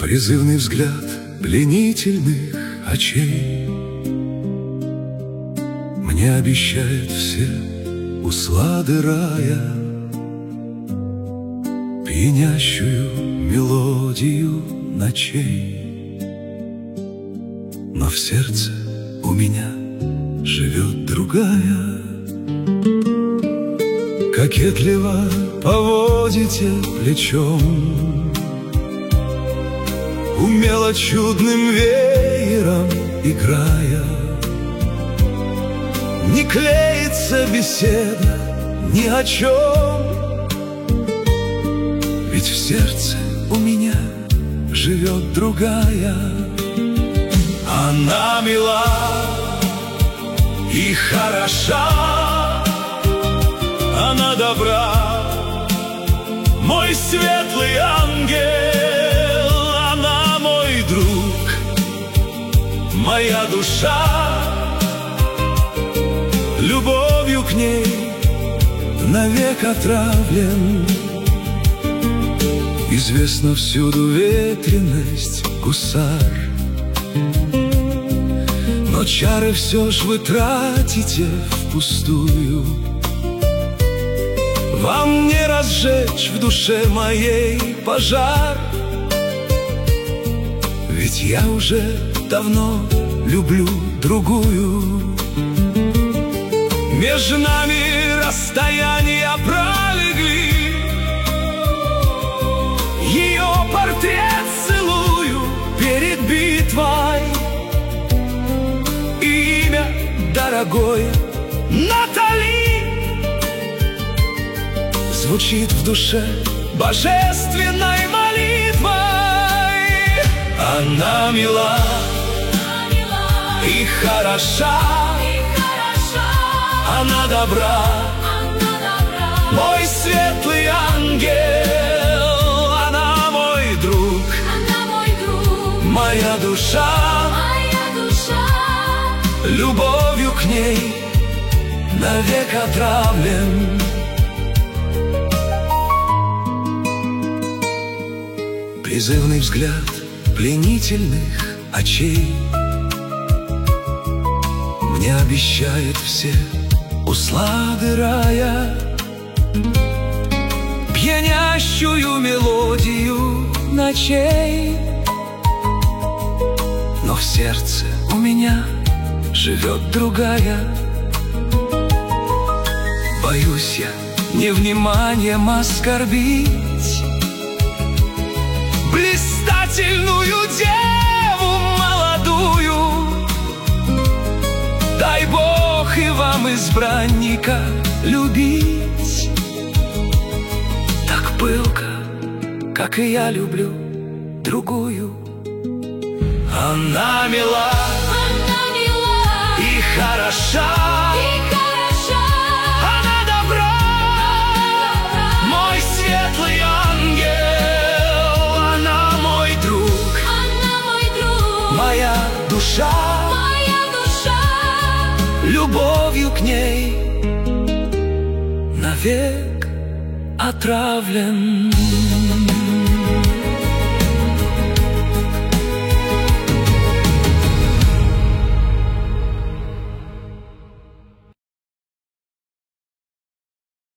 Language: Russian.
Призывный взгляд пленительных очей мне обещает все услады рая, пьянящую мелодию ночей. Но в сердце у меня живет другая. Кокетливо поводите плечом, умело чудным веером играя. Не клеится беседа ни о чем, ведь в сердце у меня живет другая. Она мила и хороша, она добра, мой светлый ангел. Она мой друг, моя душа, любовью к ней навек отравлен. Известна всюду ветренность гусар, но чары все ж вы тратите впустую. Вам не разжечь в душе моей пожар, ведь я уже давно люблю другую. Между нами расстояния пролегли, ее портрет целую перед битвой. Имя дорогое Натали звучит в душе божественной молитвой. Она мила и хороша, она добра, мой светлый ангел. Она мой друг, моя душа, любовью к ней навек отравлен. Призывный взгляд пленительных очей мне обещает все услады рая, пьянящую мелодию ночей. Но в сердце у меня живет другая. Боюсь я невниманием оскорбить блистательную деву молодую. Дай Бог и вам избранника любить так пылко, как и я люблю другую. Она мила и хороша, она добра, мой светлый ангел. Она мой друг, моя душа, любовью к ней навек отравлен.